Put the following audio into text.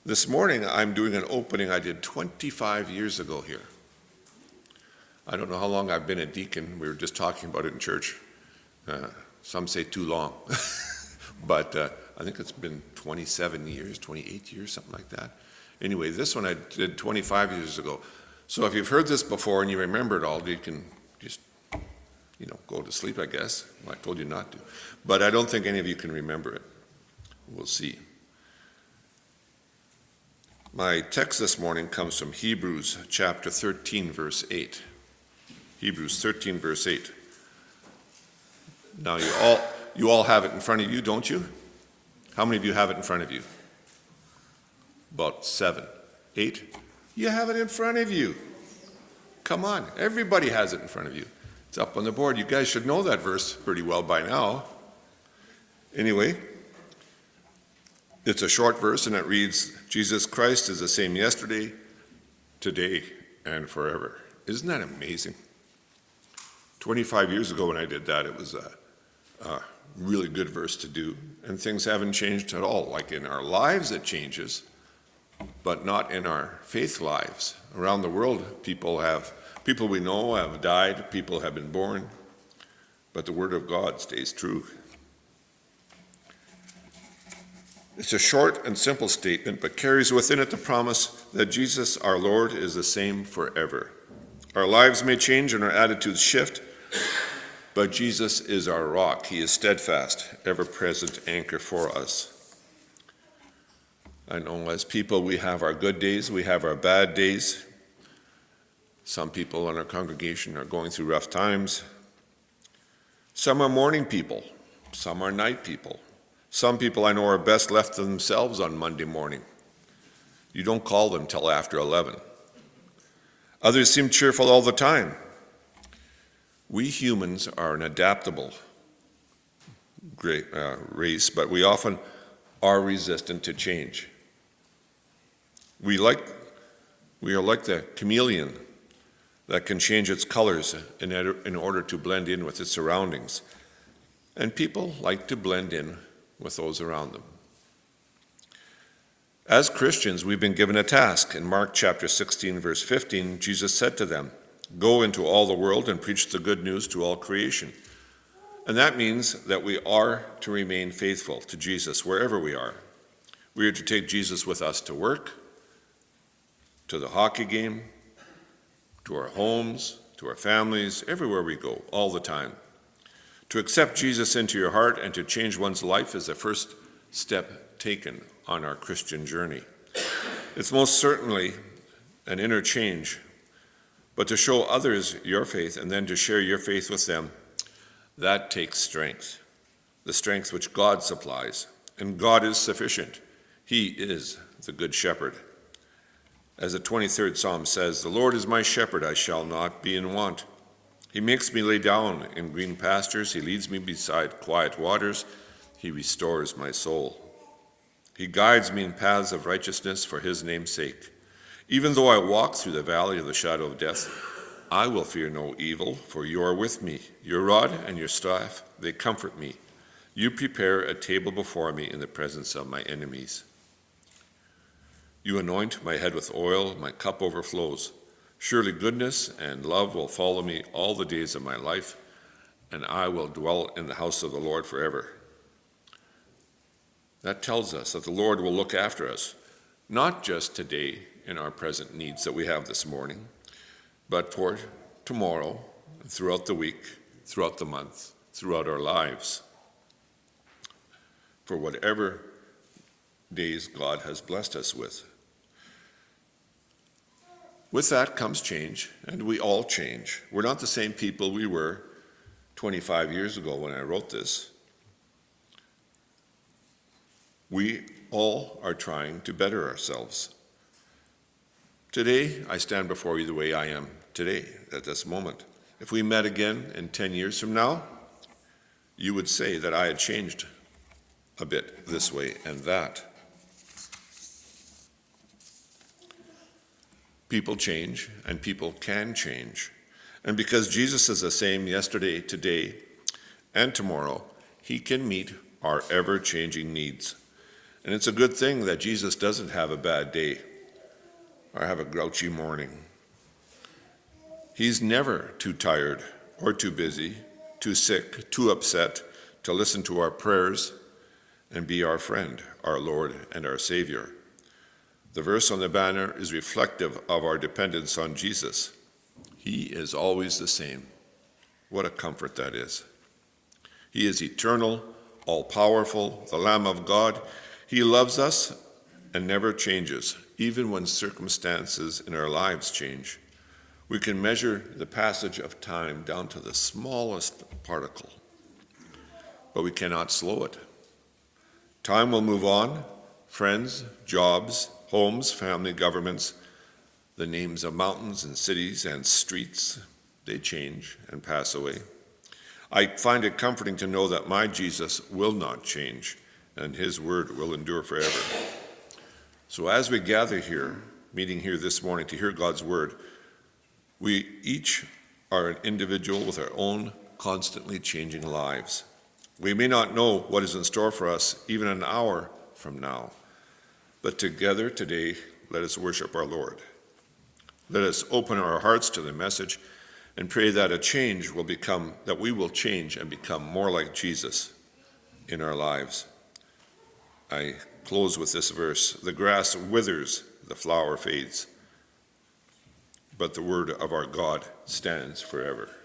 This morning, I'm doing an opening I did 25 years ago here. I don't know how long I've been a deacon. We were just talking about it in church. Some say too long. But I think it's been 27 years, 28 years, something like that. Anyway, this one I did 25 years ago. So if you've heard this before and you remember it all, you can just, go to sleep, I guess. Well, I told you not to. But I don't think any of you can remember it. We'll see. My text this morning comes from Hebrews chapter 13, verse 8. Hebrews 13, verse 8. Now you all have it in front of you, don't you? How many of you have it in front of you? About 7, 8. You have it in front of you. Come on, everybody has it in front of you. It's up on the board. You guys should know that verse pretty well by now. Anyway, it's a short verse and it reads, Jesus Christ is the same yesterday, today, and forever. Isn't that amazing? 25 years ago when I did that, it was a really good verse to do. And things haven't changed at all. Like in our lives it changes, but not in our faith lives. Around the world, people we know have died, people have been born, but the Word of God stays true. It's a short and simple statement, but carries within it the promise that Jesus, our Lord, is the same forever. Our lives may change and our attitudes shift, but Jesus is our rock. He is steadfast, ever-present anchor for us. I know as people we have our good days, we have our bad days. Some people in our congregation are going through rough times. Some are morning people, some are night people. Some people I know are best left to themselves on Monday morning. You don't call them till after 11. Others seem cheerful all the time. We humans are an adaptable race, but we often are resistant to change. We are like the chameleon that can change its colors in order to blend in with its surroundings. And people like to blend in with those around them. As Christians, we've been given a task. In Mark chapter 16, verse 15, Jesus said to them, "Go into all the world and preach the good news to all creation." And that means that we are to remain faithful to Jesus wherever we are. We are to take Jesus with us to work, to the hockey game, to our homes, to our families, everywhere we go, all the time. To accept Jesus into your heart and to change one's life is the first step taken on our Christian journey. It's most certainly an inner change, but to show others your faith and then to share your faith with them, that takes strength, the strength which God supplies, and God is sufficient. He is the good shepherd. As the 23rd Psalm says, "The Lord is my shepherd, I shall not be in want. He makes me lay down in green pastures. He leads me beside quiet waters. He restores my soul. He guides me in paths of righteousness for his name's sake. Even though I walk through the valley of the shadow of death, I will fear no evil, for you are with me. Your rod and your staff, they comfort me. You prepare a table before me in the presence of my enemies. You anoint my head with oil, my cup overflows. Surely goodness and love will follow me all the days of my life, and I will dwell in the house of the Lord forever." That tells us that the Lord will look after us, not just today in our present needs that we have this morning, but for tomorrow, throughout the week, throughout the month, throughout our lives, for whatever days God has blessed us with. With that comes change, and we all change. We're not the same people we were 25 years ago when I wrote this. We all are trying to better ourselves. Today, I stand before you the way I am today, at this moment. If we met again in 10 years from now, you would say that I had changed a bit this way and that. People change, and people can change. And because Jesus is the same yesterday, today, and tomorrow, he can meet our ever-changing needs. And it's a good thing that Jesus doesn't have a bad day or have a grouchy morning. He's never too tired or too busy, too sick, too upset to listen to our prayers and be our friend, our Lord and our Savior. The verse on the banner is reflective of our dependence on Jesus. He is always the same. What a comfort that is. He is eternal, all-powerful, the Lamb of God. He loves us and never changes, even when circumstances in our lives change. We can measure the passage of time down to the smallest particle, but we cannot slow it. Time will move on. Friends, jobs, homes, family, governments, the names of mountains and cities and streets, they change and pass away. I find it comforting to know that my Jesus will not change and his word will endure forever. So as we gather here, meeting here this morning to hear God's word, we each are an individual with our own constantly changing lives. We may not know what is in store for us even an hour from now, but together today, let us worship our Lord. Let us open our hearts to the message and pray that that we will change and become more like Jesus in our lives. I close with this verse: the grass withers, the flower fades, but the word of our God stands forever.